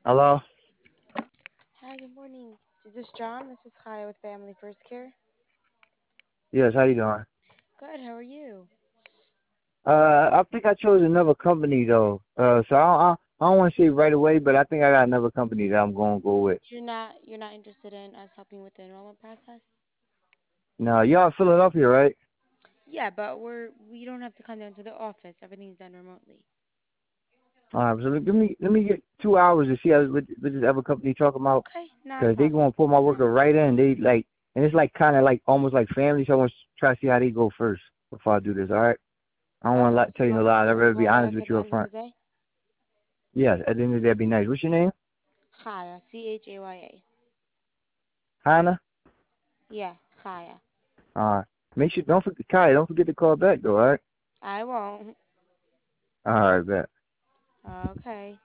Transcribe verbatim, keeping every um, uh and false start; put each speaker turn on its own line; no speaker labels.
Hello?
Hi, good morning. Is this John? This is Chaya with Family First Care.
Yes, how you doing?
Good, how are you?
Uh, I think I chose another company though. Uh, so I I, I don't want to say right away, but I think I got another company that I'm gonna go with.
You're not you're not interested in us helping with the enrollment process?
Now, y'all in Philadelphia, right?
Yeah, but we're we don't have to come down to the office. Everything's done remotely.
All right, so let let me let me get two hours to see how what, what this other company talking about,
Okay, not a
cause they
problem.
gonna put my worker right in. They like, and it's like kind of like almost like family. So I want to try to see how they go first before I do this. All right? I don't want
Okay,
to
do
tell
you
you no
want me to
lies. I'd
give you a
rather be
call
honest
back
with
at the
you up
end of
front.
the day?
Yes, at the end of the day, that'd be nice. What's your name?
Chaya, C H A Y A.
Hannah.
Yeah, Chaya.
All right. Make sure don't forget Kai. Don't forget to call back though. All right.
I won't.
All right, bet.
Okay.